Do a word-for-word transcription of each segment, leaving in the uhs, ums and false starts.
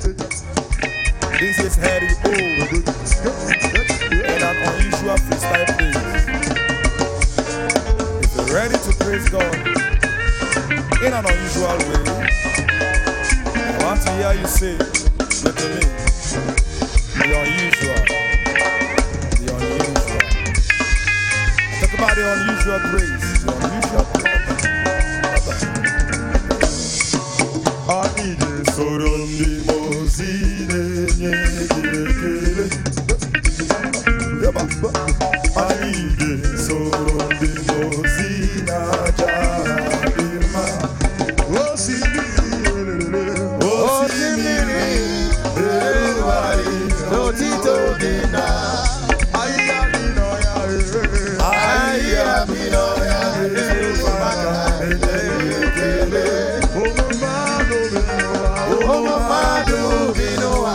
This is Harry O in an unusual freestyle praise. If you're ready to praise God in an unusual way, I want to hear you say with me, the unusual, the unusual. Talk about the unusual grace, the unusual praise. I need a sorondi mozine nyekele. I need a sorondi mozina jadima. Osimi, osimi, everybody, no tito dina. Ayamino ya, ayamino ya, nyekele. Oh, Madu Binoa,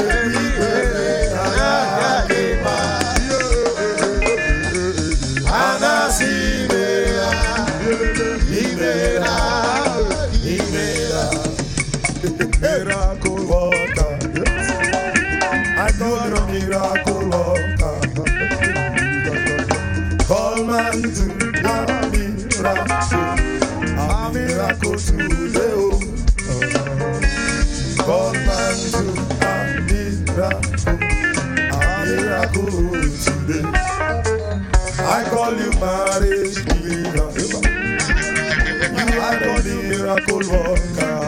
Anasibera, Ibera, Ibera, miracle worker. I call you miracle worker. Call man to a miracle, a miracle today. Call man to a miracle, a miracle today. I call you marriage giver. You are the miracle worker.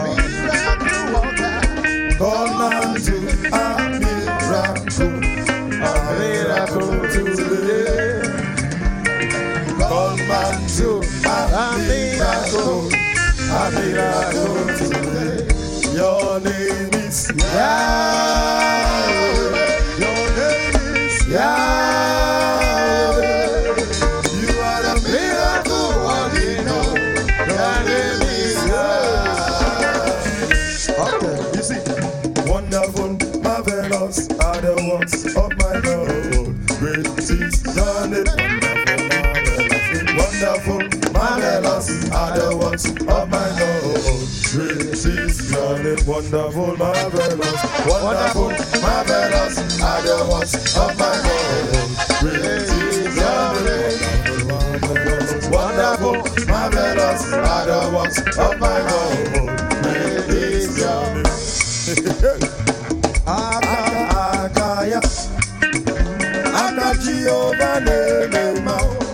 Call man to a miracle, a miracle today. Call man to a miracle, a miracle today. Your name is Yahweh. Your name is Yahweh. You are the miracle working on. Your name is Yahweh. Okay, you see, wonderful, marvelous are the works of my Lord. Great is your name. Wonderful, marvelous are the works of my Lord. Great is your name. Wonderful, marvelous, wonderful, marvelous are the works of my Lord. Great is your name. Wonderful, marvelous are the works of my Lord. Great is your name. Akaya, Akajioba Nema.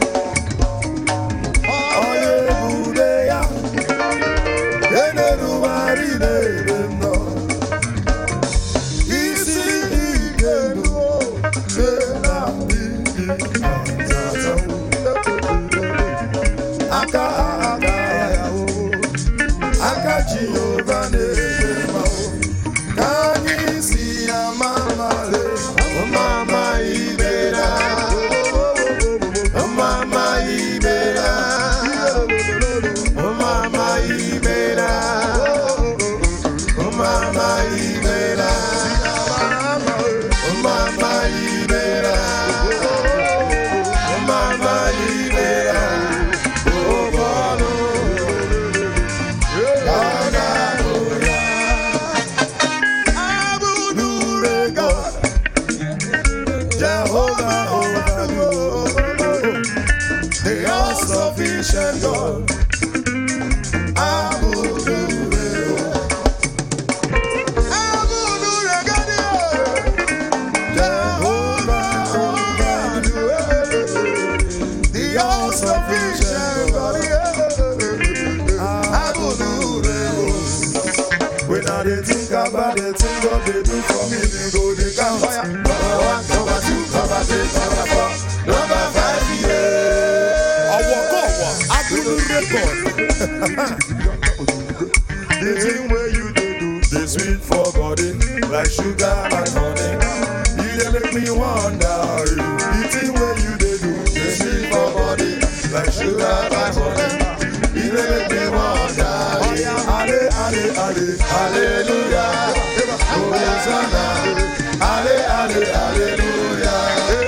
The thing where you do, the sweet for body, like sugar and honey. You dey make me wonder. The thing where you do, the sweet for body, like sugar and honey. You dey make me wonder. Ale, ale, ale, hallelujah. Hosanna. Ale, ale, hallelujah.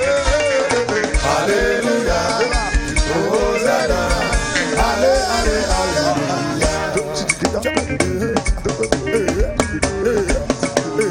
Hallelujah. Hosanna. Ale, ale, hallelujah.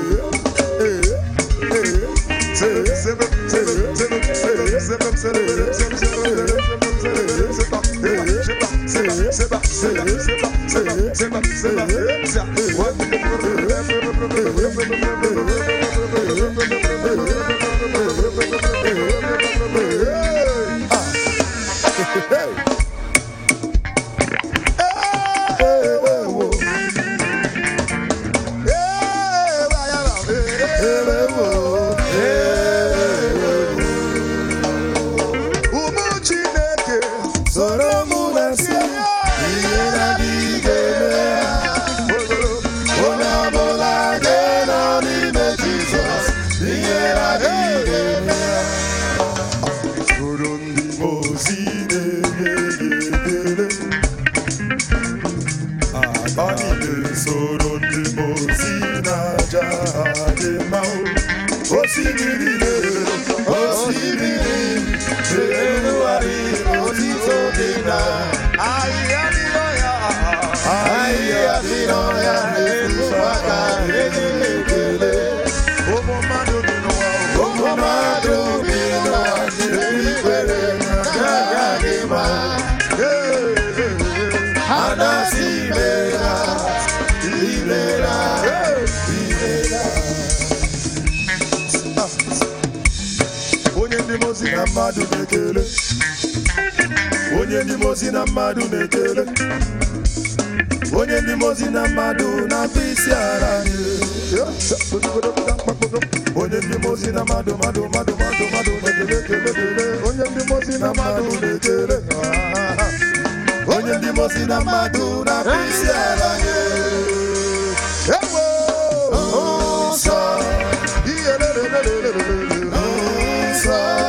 Madu nekele, onye ndi mozi na madu nekele, onye ndi mozi na madu na pisi aranye, onye ndi mozi na madu madu madu madu madu nekele kele, onye ndi mozi na madu nekele, onye ndi mozi na madu na pisi aranye. Unsa, unsa.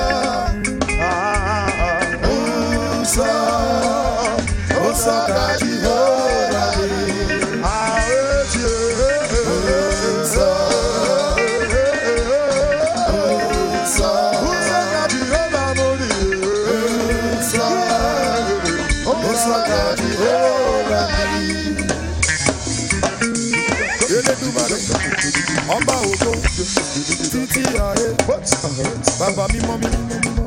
Osaka Jehovah, Baba mi mami